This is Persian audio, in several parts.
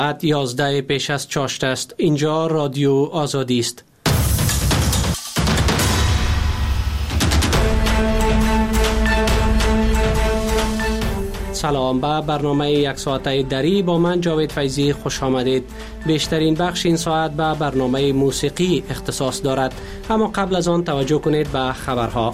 ساعت 11 پیش از چاشت است. اینجا رادیو آزادی است. سلام، به برنامه یک ساعته دری با من جاوید فیضی خوش آمدید. بیشترین بخش این ساعت به برنامه موسیقی اختصاص دارد، اما قبل از آن توجه کنید به خبرها.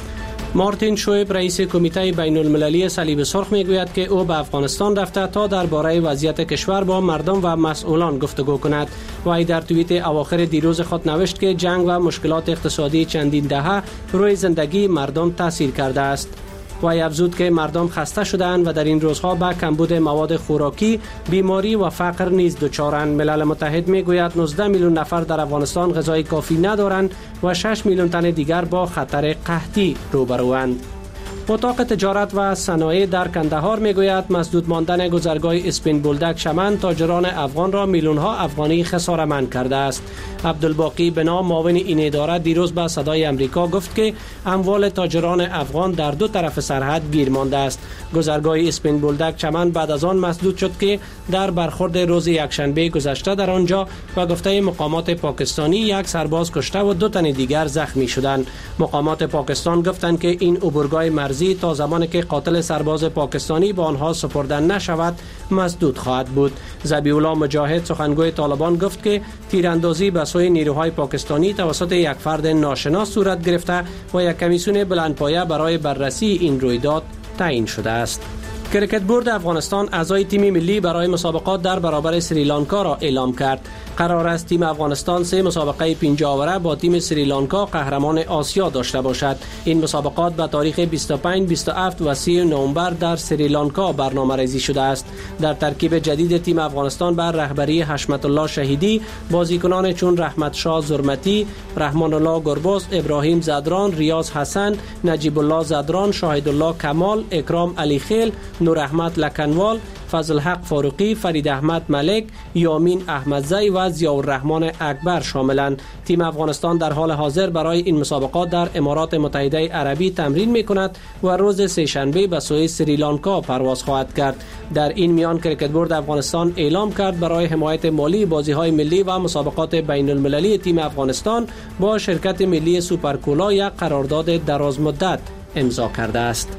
مارتین شویب رئیس کمیته بین المللی صلیب سرخ میگوید که او به افغانستان رفته تا درباره وضعیت کشور با مردم و مسئولان گفتگو کند. وی در توییت اواخر دیروز خود نوشت که جنگ و مشکلات اقتصادی چندین دهه روی زندگی مردم تاثیر کرده است. وی افزود که مردم خسته شدند و در این روزها به کمبود مواد خوراکی، بیماری و فقر نیز دچارند. ملل متحد میگوید 19 میلیون نفر در افغانستان غذای کافی ندارند و 6 میلیون تن دیگر با خطر قحطی روبروند. اتاق تجارت و صنایع در کندهار میگوید مسدود ماندن گذرگاه اسپین بولدک شمن تاجران افغان را میلیون ها افغانی خساره‌مند کرده است. عبدالباقی بنا معاون این اداره دیروز به صدای امریکا گفت که اموال تاجران افغان در دو طرف سرحد گیر مانده است. گذرگاه اسپین بولدک چمن بعد از آن مسدود شد که در برخورد روز یکشنبه گذشته در آنجا و گفته مقامات پاکستانی یک سرباز کشته و 2 تن دیگر زخمی شدند. مقامات پاکستان گفتند که این عبورگاه مرزی تا زمانی که قاتل سرباز پاکستانی به آنها سپرده نشود مسدود خواهد بود. ذبیح الله مجاهد سخنگوی طالبان گفت که تیراندازی به سوی نیروهای پاکستانی توسط یک فرد ناشناس صورت گرفته و یک کمیسیون بلندپایه برای بررسی این رویداد تعیین شده است. کرکت بورد افغانستان اعضای تیم ملی برای مسابقات در برابر سریلانکا را اعلام کرد. قرار است تیم افغانستان 3 مسابقه 5 آوره با تیم سریلانکا قهرمان آسیا داشته باشد. این مسابقات به تاریخ 25, 27 و 30 نوامبر در سریلانکا برنامه‌ریزی شده است. در ترکیب جدید تیم افغانستان بر رهبری حشمت الله شهیدی بازیکنان چون رحمت شاه زرمتی، رحمان الله گربز، ابراهیم زدران، ریاض حسن، نجیب الله زدران، شاهد الله کمال، اکرام علی خیل، نور احمد لکنوال، فضل حق فاروقی، فرید احمد ملک، یامین احمدزی و ضیاء الرحمن اکبر شاملند. تیم افغانستان در حال حاضر برای این مسابقات در امارات متحده عربی تمرین می‌کند و روز سه‌شنبه به سوی سریلانکا پرواز خواهد کرد. در این میان کرکت بورد افغانستان اعلام کرد برای حمایت مالی بازی‌های ملی و مسابقات بین المللی تیم افغانستان با شرکت ملی سوپرکولا یک قرارداد درازمدت امضا کرده است.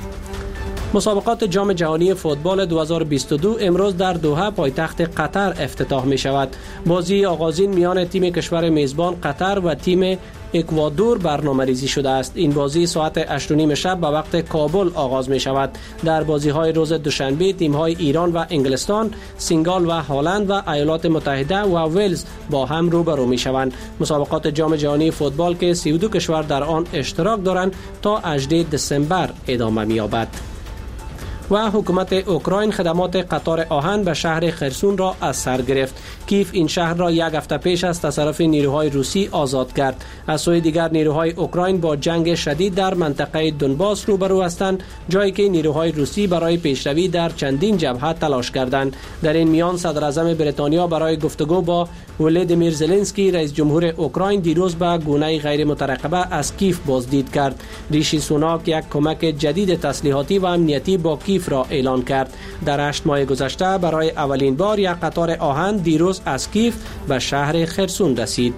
مسابقات جام جهانی فوتبال 2022 امروز در دوحه پایتخت قطر افتتاح می شود. بازی آغازین میان تیم کشور میزبان قطر و تیم اکوادور برنامه‌ریزی شده است. این بازی ساعت 8:30 شب به وقت کابل آغاز می شود. در بازی‌های روز دوشنبه تیم‌های ایران و انگلستان، سنگال و هلند و ایالات متحده و ولز با هم روبرو می شوند. مسابقات جام جهانی فوتبال که 32 کشور در آن اشتراک دارند تا 18 دسامبر ادامه می یابد. و حکومت اوکراین خدمات قطار آهن به شهر خرسون را از سر گرفت. کیف این شهر را یک هفته پیش از تصرف نیروهای روسی آزاد کرد. از سوی دیگر نیروهای اوکراین با جنگ شدید در منطقه دونباس روبرو هستند، جایی که نیروهای روسی برای پیشروی در چندین جبهه تلاش کردند. در این میان صدر اعظم بریتانیا برای گفتگو با ولادیمیر زلنسکی رئیس جمهور اوکراین دیروز به گونه غیر مترقبه از کیف بازدید کرد. ریشی سوناک یک کمک جدید تسلیحاتی و امنیتی با کیف را اعلان کرد. در 8 ماه گذشته برای اولین بار یک قطار آهن دیروز از کیف به شهر خرسون رسید.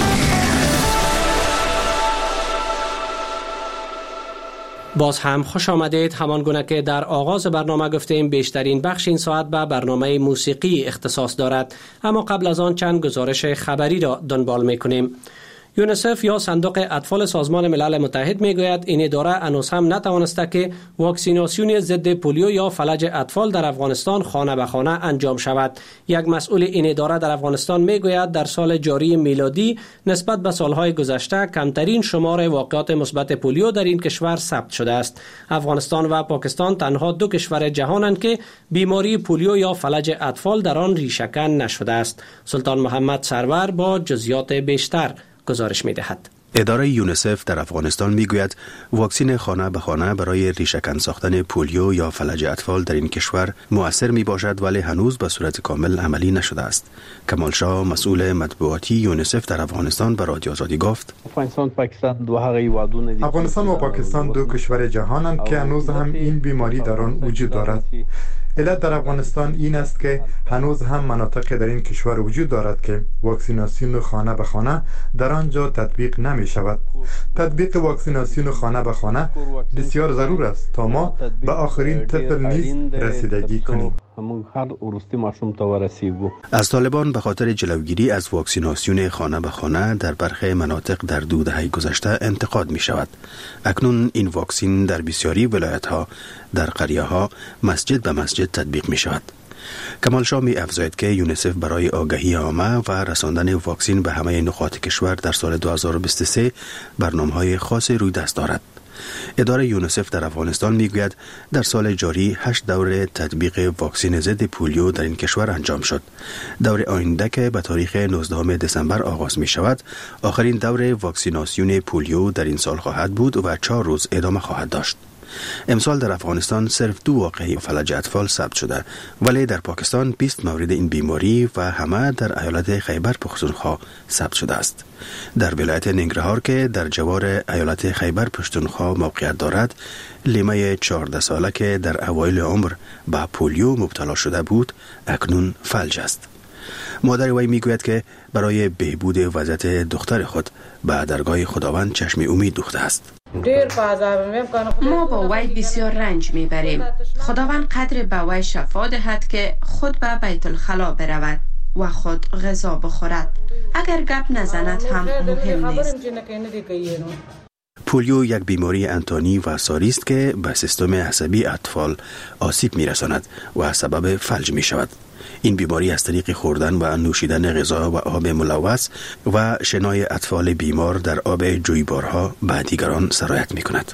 باز هم خوش آمدید. همان گونه که در آغاز برنامه گفتیم بیشترین بخش این ساعت به برنامه موسیقی اختصاص دارد، اما قبل از آن چند گزارش خبری را دنبال می‌کنیم. یونیسف یا صندوق اطفال سازمان ملل متحد میگوید این اداره هنوز هم نتوانسته که واکسیناسیون ضد پولیو یا فلج اطفال در افغانستان خانه به خانه انجام شود. یک مسئول این اداره در افغانستان میگوید در سال جاری میلادی نسبت به سالهای گذشته کمترین شمار واقعات مثبت پولیو در این کشور ثبت شده است. افغانستان و پاکستان تنها 2 کشور جهانند که بیماری پولیو یا فلج اطفال در آن ریشه‌کن نشده است. سلطان محمد سرور با جزئیات بیشتر گزارش می‌دهد. اداره یونیسف در افغانستان میگوید واکسن خانه به خانه برای ریشه‌کن ساختن پولیو یا فلج اطفال در این کشور مؤثر می باشد، ولی هنوز به صورت کامل عملی نشده است. کمال شاه مسئول مطبوعاتی یونیسف در افغانستان به رادیو آزادی گفت: افغانستان و پاکستان 2 کشور جهانند که هنوز هم این بیماری در آن وجود دارد. علت در افغانستان این است که هنوز هم مناطق در این کشور وجود دارد که واکسیناسیون خانه به خانه در آنجا تطبیق نمی شود. تطبیق واکسیناسیون خانه به خانه بسیار ضرور است تا ما به آخرین طفل نیز رسیدگی کنیم. از طالبان به خاطر جلوگیری از واکسیناسیون خانه به خانه در برخی مناطق در 2 دهه گذشته انتقاد می شود. اکنون این واکسین در بسیاری ولایت ها در قریه ها مسجد به مسجد تطبیق می شود. کمال شاه می افزاید که یونیسف برای آگاهی عامه و رساندن واکسین به همه نقاط کشور در سال 2023 برنامه‌های خاص روی دست دارد. اداره یونیسف در افغانستان میگوید در سال جاری 8 دوره تطبیق واکسن ضد پولیو در این کشور انجام شد. دور آینده که به تاریخ 19 دسامبر آغاز می شود، آخرین دوره واکسیناسیون پولیو در این سال خواهد بود و 4 روز ادامه خواهد داشت. امسال در افغانستان صرف 2 واقعه فلج اطفال ثبت شده، ولی در پاکستان 20 مورد این بیماری و همه در ایالت خیبر پختونخوا ثبت شده است. در ولایت ننگرهار که در جوار ایالت خیبر پختونخوا موقعیت دارد، لیمه 14 ساله که در اوایل عمر به پولیو مبتلا شده بود، اکنون فلج است. مادر وی میگوید که برای بهبود وضعیت دختر خود به درگاه خداوند چشم امید دوخته است. ما با وی بسیار رنج میبریم. خداوند قدر به وی شفا دهد که خود به بیت الخلا برود و خود غذا بخورد. اگر گپ نزند هم مهم نیست. پولیو یک بیماری انتانی و ساری است که به سیستم عصبی اطفال آسیب میرساند و سبب فلج می شود. این بیماری از طریق خوردن و نوشیدن غذا و آب ملوث و شنای اطفال بیمار در آب جویبارها به دیگران سرایت می کند.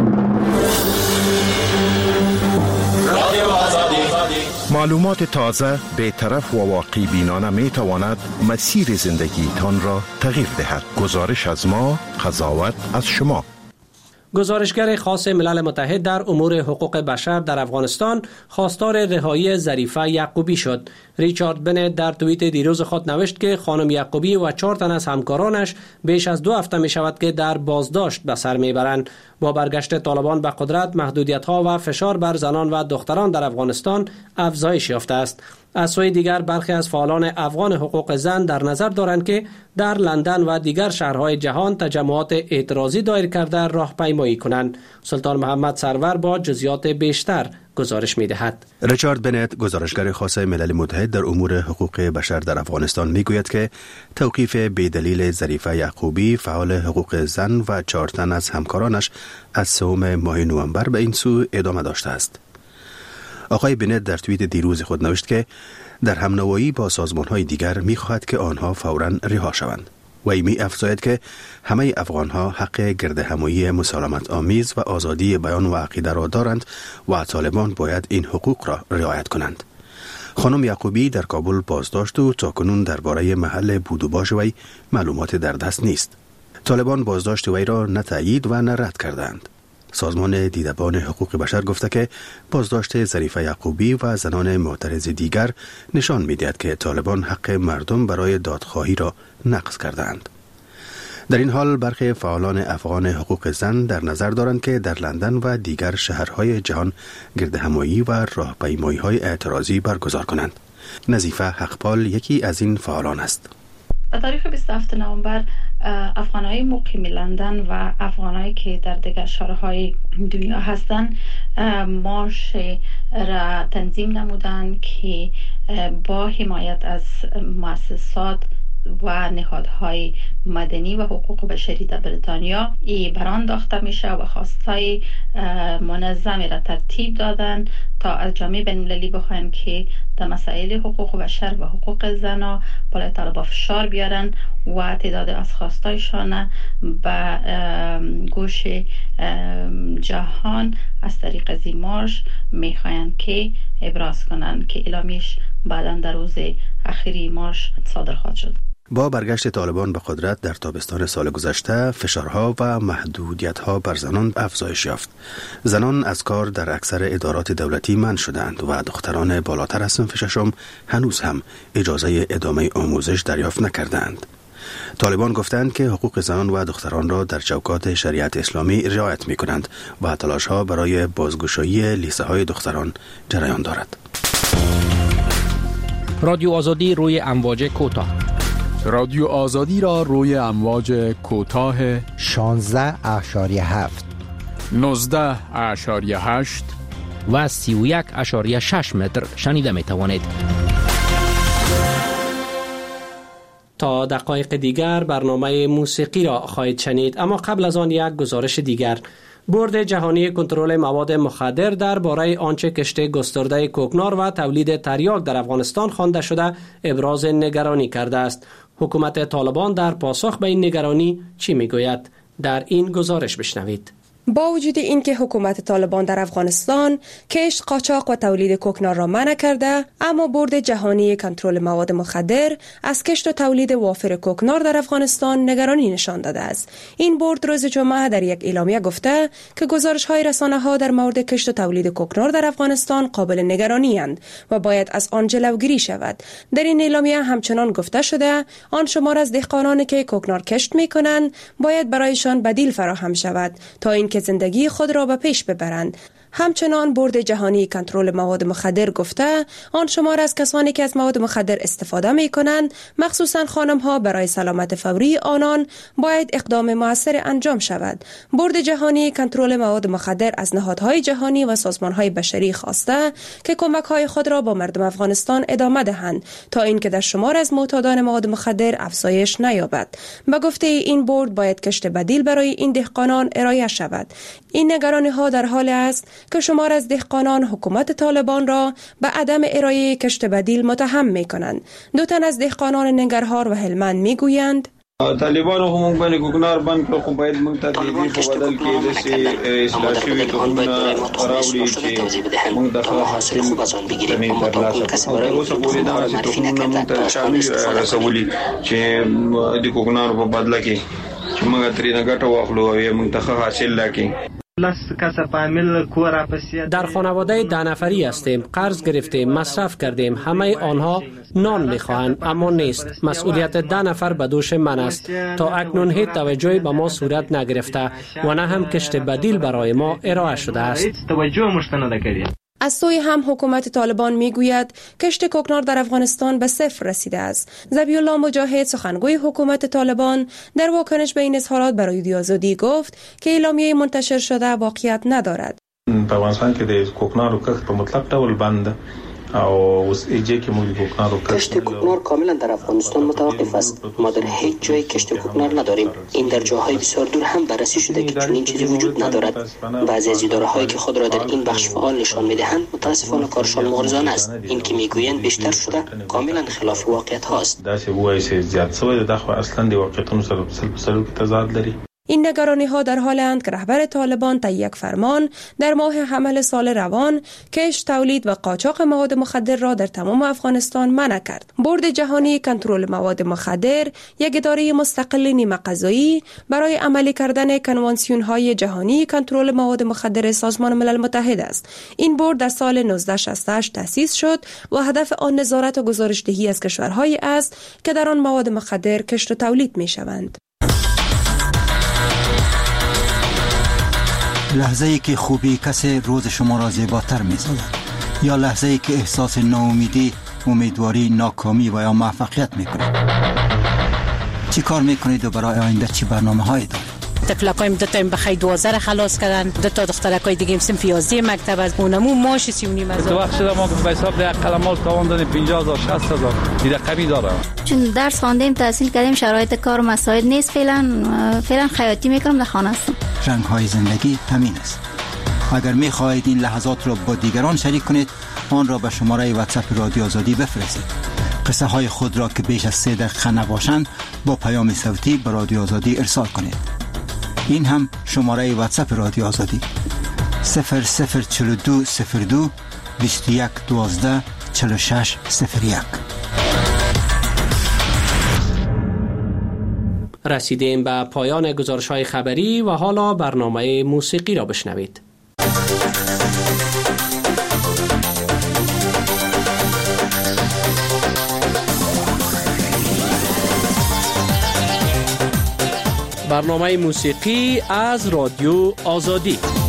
معلومات تازه، بی‌طرف و واقعی بینانه می تواند مسیر زندگی تان را تغییر دهد. گزارش از ما، قضاوت از شما. گزارشگر خاص ملل متحد در امور حقوق بشر در افغانستان خواستار رهایی ظریفه یعقوبی شد. ریچارد بنت در توییت دیروز خود نوشت که خانم یعقوبی و 4 تن از همکارانش بیش از 2 هفته می شود که در بازداشت به سر می برند. با برگشت طالبان به قدرت، محدودیت‌ها و فشار بر زنان و دختران در افغانستان افزایش یافته است. از سوی دیگر برخی از فعالان افغان حقوق زن در نظر دارند که در لندن و دیگر شهرهای جهان تجمعات اعتراضی دایر کرده راهپیمایی کنند. سلطان محمد سرور با جزئیات بیشتر گزارش می‌دهد. ریچارد بنت، گزارشگر خاص ملل متحد در امور حقوق بشر در افغانستان میگوید که توقیف بی‌دلیل ظریفه یعقوبی، فعال حقوق زن و 4 تن از همکارانش از 3 ماه نوامبر به این سو ادامه داشته است. آقای بنت در توییت دیروز خود نوشت که در همنوایی با سازمان‌های دیگر می‌خواهد که آنها فوراً رها شوند. وی می افزاید که همه افغان‌ها حق گردهمایی مسالمت آمیز و آزادی بیان و عقیده را دارند و طالبان باید این حقوق را رعایت کنند. خانم یعقوبی در کابل بازداشت و تاکنون درباره محل بود و باش وی معلومات در دست نیست. طالبان بازداشت وی را نه تایید و نه رد کردند. سازمان دیدبان حقوق بشر گفته که بازداشت ظریفه یعقوبی و زنان معترض دیگر نشان می‌دهد که طالبان حق مردم برای دادخواهی را نقض کردند. در این حال برخی فعالان افغان حقوق زن در نظر دارند که در لندن و دیگر شهرهای جهان گردهمایی و راهپیمایی‌های اعتراضی برگزار کنند. نظیفه حقپال یکی از این فعالان است. تاریخ 27 نوامبر افغانای مقیم لندن و افغانایی که در دیگر شهرهای دنیا هستند مارش را تنظیم نمودند که با حمایت از مؤسسات و نهادهای مدنی و حقوق بشری در بریتانیا بران انداخته میشه و خواستای منظمی را ترتیب دادن تا از جامعه بین‌المللی بخواهیم که در مسائل حقوق بشر و حقوق زنا بالای طالبان فشار بیارن و تعداد از خواستایشان به گوش جهان از طریق از این مارش میخواین که ابراز کنن که اعلامیش بعداً در روز اخیری مارش صادر خواهد شد. با برگشت طالبان به قدرت در تابستان سال گذشته، فشارها و محدودیت‌ها بر زنان افزایش یافت. زنان از کار در اکثر ادارات دولتی منع شدند و دختران بالاتر از صنف 6 هنوز هم اجازه ادامه آموزش دریافت نکردند. طالبان گفتند که حقوق زنان و دختران را در چوکات شریعت اسلامی رعایت می کنند و تلاش‌ها برای بازگشایی لیسه های دختران جریان دارد. رادیو آزادی روی امواج کوتاه. رادیو آزادی را روی امواج کوتاه 16.7 19.8 و 31.6 متر شنیده می توانید. تا دقایق دیگر برنامه موسیقی را خواهید شنید، اما قبل از آن یک گزارش دیگر. بورد جهانی کنترل مواد مخدر درباره آنچه کشت گسترده کوکنار و تولید تریاک در افغانستان خوانده شده ابراز نگرانی کرده است. حکومت طالبان در پاسخ به این نگرانی چی میگوید؟ در این گزارش بشنوید. با وجود اینکه حکومت طالبان در افغانستان کشت، قاچاق و تولید کوکنار را منع کرده، اما بورد جهانی کنترل مواد مخدر از کشت و تولید وافر کوکنار در افغانستان نگرانی نشان داده است. این بورد روز جمعه در یک اعلامیه گفته که گزارش‌های رسانه‌ها در مورد کشت و تولید کوکنار در افغانستان قابل نگرانی اند و باید از آن جلوگیری شود. در این اعلامیه همچنان گفته شده آن شمار از دهقانانی که کوکنار کشت می‌کنند باید برایشان بدیل فراهم شود تا این که زندگی خود را به پیش ببرند. همچنان بورد جهانی کنترل مواد مخدر گفته آن شمار از کسانی که از مواد مخدر استفاده می کنند، مخصوصا خانم ها، برای سلامت فوری آنان باید اقدام موثر انجام شود. بورد جهانی کنترل مواد مخدر از نهادهای جهانی و سازمان های بشری خواسته که کمک های خود را با مردم افغانستان ادامه دهند تا اینکه در شمار از معتادان مواد مخدر افزایش نیابد. به گفته این بورد باید کشت بدیل برای این دهقانان ارائه شود. این نگرانی ها در حال است که شمار از دهقانان حکومت طالبان را به عدم ارائه کشت بدیل متهم می کنند. دو تن از دهقانان ننگرهار و هلمند می گویند طالبان هم باندې کوکنار باندې خو باید موږ ته دې په بدل کې د اصلاح شوی توغونه راوړي چې موږ د حاصل خوب از آن بگیریم. اما تا اون کسی برای این معرفی نکرده. شامل رسولی چې د کوکنار په بدل کې چې موږ ترې نه ګټه واخلو او موږ ته حاصل راکړي. در خانواده 10 نفری هستیم. قرض گرفتیم، مصرف کردیم. همه آنها نان میخواهند اما نیست. مسئولیت 10 نفر به دوش من است. تا اکنون هیچ توجهی به ما صورت نگرفته و نه هم کشت بدیل برای ما ارائه شده است. از سوی هم حکومت طالبان میگوید کشت کوکنار در افغانستان به صفر رسیده است. ذبیح الله مجاهد، سخنگوی حکومت طالبان، در واکنش به این اظهارات برای رادیو آزادی گفت که اعلامیه منتشر شده واقعیت ندارد. په افغانستان کې د کوکنارو کښت په مطلق ډول بند او اوس ایجه کې موږ کوکنارو کشت کوکنار کاملا در افغانستان متوقف است. ما در هیچ جای کشت کوکنار نداریم. این در جاهای بسیار دور هم بررسی شده که چنین چیزی وجود ندارد. بعضی از اداره‌هایی که خود را در این بخش فعال نشان می‌دهند متاسفانه کارشان مغرضانه است. این که میگویند بیشتر شده کاملا خلاف واقعیت هاست. دا چې وایي چې زیات شوی د خو اصلا د واقعیتونو سره تضاد لري. این نگرانی ها در حال اند که رهبر طالبان طی یک فرمان در ماه حمل سال روان کشت، تولید و قاچاق مواد مخدر را در تمام افغانستان منع کرد. بورد جهانی کنترل مواد مخدر یک اداره مستقل نیمه قضایی برای عملی کردن کنوانسیون های جهانی کنترل مواد مخدر سازمان ملل متحد است. این بورد در سال 1968 تأسیس شد و هدف آن نظارت و گزارشدهی از کشورهایی است که در آن مواد مخدر کشت و تولید می شوند. لحظه ای که خوبی کسی روز شما را زیباتر می سازد، یا لحظه ای که احساس ناامیدی، امیدواری، ناکامی و یا موفقیت می کنید. چی کار می کنید و برای آینده چی برنامه هایی دارید؟ تفلقایم دو تایم بخی 12 خلاص کردن، دو تا دخترکای دیگه صنف 11 مکتب از اونمو ماش 39 هزار. تو وقت شده ما به حساب ده قلمال تاوان دادیم 50000 60000 این رقمی داره. چون درس خواندیم، تحصیل کردیم، شرایط کار مساعد نیست. فعلا خیاطی میکنم، در خانه هستم. رنگ های زندگی همین است. اگر می خواهید این لحظات را با دیگران شریک کنید، آن را به شماره واتساپ رادیو آزادی بفرستید. قصه های خود را که بیش از 3 دقیقه نباشند با پیام صوتی به رادیو آزادی ارسال کنید. این هم شماره واتساپ رادیو آزادی 004202 2112 4601. رسیدیم به پایان گزارش‌های خبری و حالا برنامه موسیقی را بشنوید. برنامه موسیقی از رادیو آزادی.